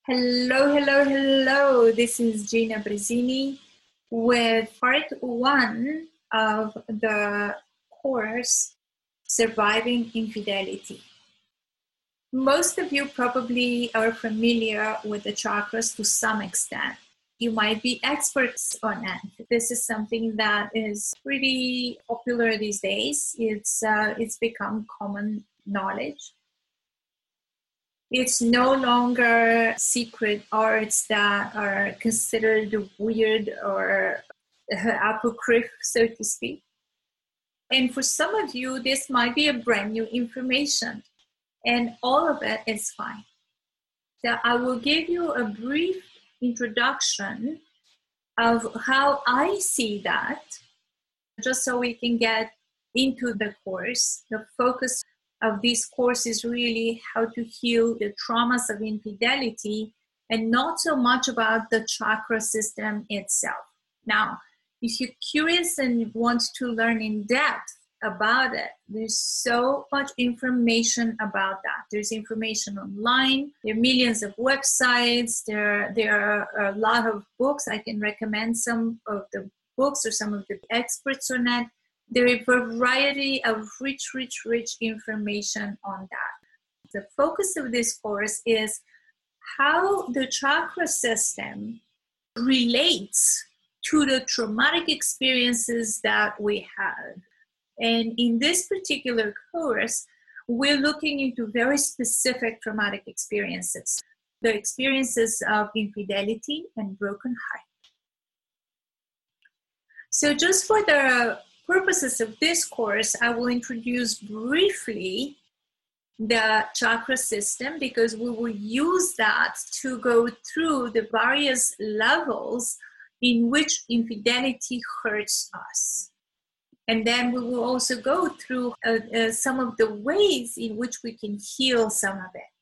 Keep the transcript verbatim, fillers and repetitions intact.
Hello, hello, hello. This is Gina Brezini with part one of the course Surviving Infidelity. Most of you probably are familiar with the chakras to some extent. You might be experts on it. This is something that is pretty popular these days. It's uh, it's become common knowledge. It's no longer secret arts that are considered weird or apocryph, so to speak. And for some of you, this might be a brand new information, and all of it is fine. So I will give you a brief introduction of how I see that, just so we can get into the course. The focus of this course is really how to heal the traumas of infidelity and not so much about the chakra system itself. Now, if you're curious and want to learn in depth about it, there's so much information about that. There's information online. There are millions of websites. There, there are a lot of books. I can recommend some of the books or some of the experts on it. There is a variety of rich, rich, rich information on that. The focus of this course is how the chakra system relates to the traumatic experiences that we have. And in this particular course, we're looking into very specific traumatic experiences, the experiences of infidelity and broken heart. So just for the purposes of this course, I will introduce briefly the chakra system because we will use that to go through the various levels in which infidelity hurts us. And then we will also go through uh, uh, some of the ways in which we can heal some of it.